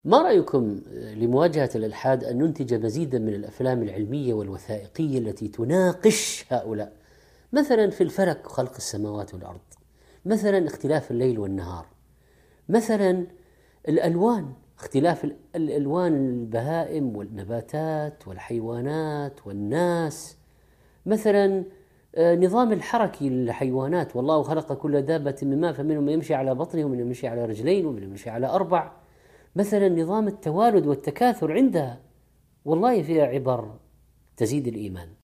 ما رأيكم لمواجهة الإلحاد أن ننتج مزيدا من الأفلام العلمية والوثائقية التي تناقش هؤلاء؟ مثلا في الفلك خلق السماوات والأرض، مثلا اختلاف الليل والنهار، مثلا الألوان، اختلاف الألوان البهائم والنباتات والحيوانات والناس، مثلا نظام الحركي للحيوانات، والله خلق كل دابة من ماء فمنهم من يمشي على بطنه ومن يمشي على رجلين ومن يمشي على أربع، مثلا نظام التوالد والتكاثر عندها، والله فيها عبر تزيد الإيمان.